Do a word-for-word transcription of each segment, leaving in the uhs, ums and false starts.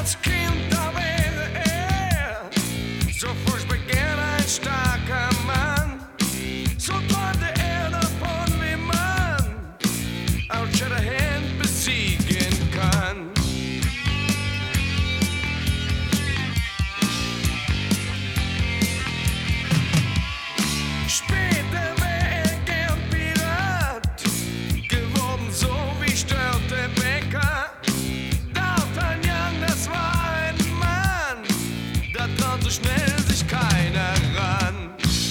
als Kind, da wäre er so furchtbar gern ein starker Mann. So träumte er davon, wie man Al Shatterhand besiegen kann. Später wäre er gern Pirat geworden, so wie Störte Bäcker. D'Artagnan, das war ein Mann, da traut so schnell sich keiner ran.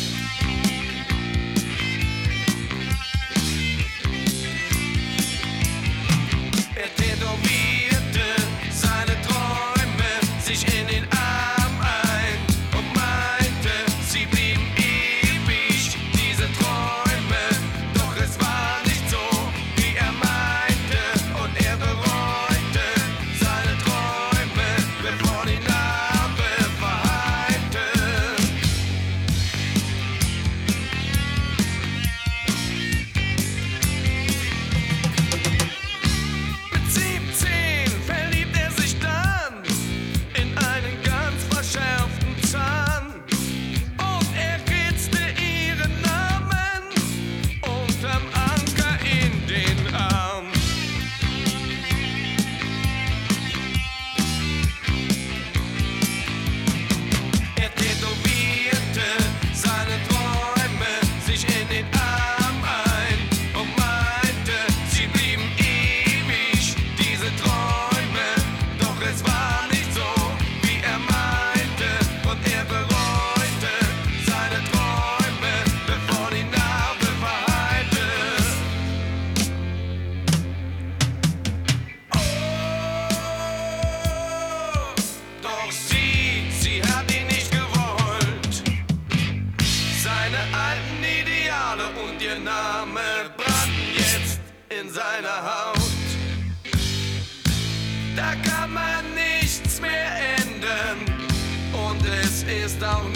Er tätowierte seine Träume sich in den Arm ein und meinte, sie blieben ewig, diese Träume. Doch es war nicht so, wie er meinte, und er bereute seine Träume, bevor die Narbe verheilte. Mit siebzehn verliebt er sich dann in einen ganz verschärften Zahn. Und er kritzte ihren Namen unterm Anker in den Arm. Er tätowierte seine Träume sich in den Arm ein und meinte, sie blieben ewig, diese Träume. Doch es war nicht so, wie er meinte, und er bereute seine Träume, bevor die Narbe verheilte. Oh, doch sie, sie hat ihn nicht gewollt. Seine alten Ideale und ihr Name brannten jetzt in seiner Haut. Da kann man nichts mehr ändern und es ist auch